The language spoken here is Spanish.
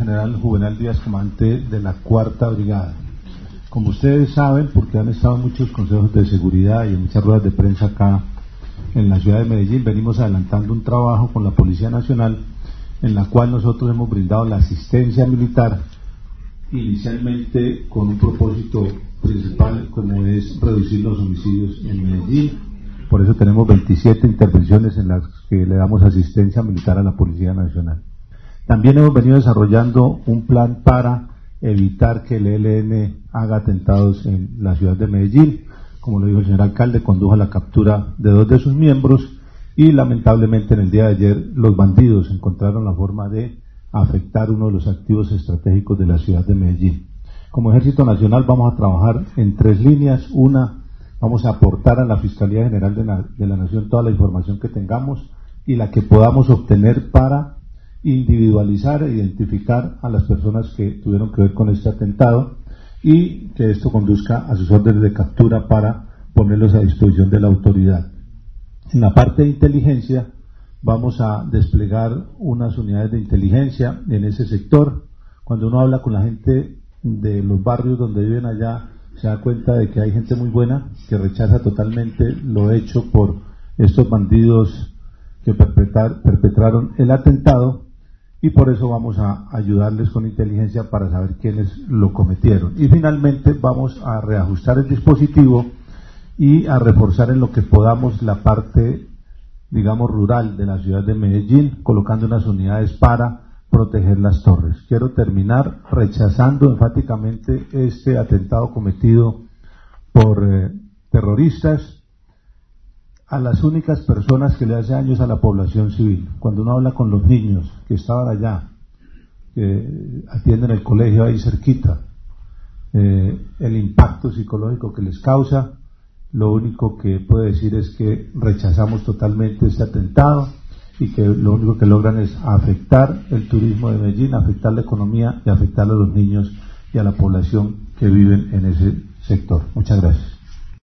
general Juvenal Díaz, comandante de la 4ª Brigada. Como ustedes saben, porque han estado en muchos consejos de seguridad y en muchas ruedas de prensa acá en la ciudad de Medellín, venimos adelantando un trabajo con la Policía Nacional en la cual nosotros hemos brindado la asistencia militar, inicialmente con un propósito principal como es reducir los homicidios en Medellín. Por eso tenemos 27 intervenciones en las que le damos asistencia militar a la Policía Nacional. También hemos venido desarrollando un plan para evitar que el ELN haga atentados en la ciudad de Medellín. Como lo dijo el señor alcalde, condujo a la captura de 2 de sus miembros y lamentablemente en el día de ayer los bandidos encontraron la forma de afectar uno de los activos estratégicos de la ciudad de Medellín. Como Ejército Nacional vamos a trabajar en 3 líneas. Una, vamos a aportar a la Fiscalía General de la Nación toda la información que tengamos y la que podamos obtener para individualizar e identificar a las personas que tuvieron que ver con este atentado y que esto conduzca a sus órdenes de captura para ponerlos a disposición de la autoridad. En la parte de inteligencia vamos a desplegar unas unidades de inteligencia en ese sector. Cuando uno habla con la gente de los barrios donde viven allá, se da cuenta de que hay gente muy buena que rechaza totalmente lo hecho por estos bandidos que perpetraron el atentado, y por eso vamos a ayudarles con inteligencia para saber quiénes lo cometieron. Y finalmente vamos a reajustar el dispositivo y a reforzar en lo que podamos la parte, digamos, rural de la ciudad de Medellín, colocando unas unidades para proteger las torres. Quiero terminar rechazando enfáticamente este atentado cometido por terroristas. A las únicas personas que le hacen daños a la población civil. Cuando uno habla con los niños que estaban allá, que atienden el colegio ahí cerquita, el impacto psicológico que les causa, lo único que puede decir es que rechazamos totalmente este atentado y que lo único que logran es afectar el turismo de Medellín, afectar la economía y afectar a los niños y a la población que viven en ese sector. Muchas gracias.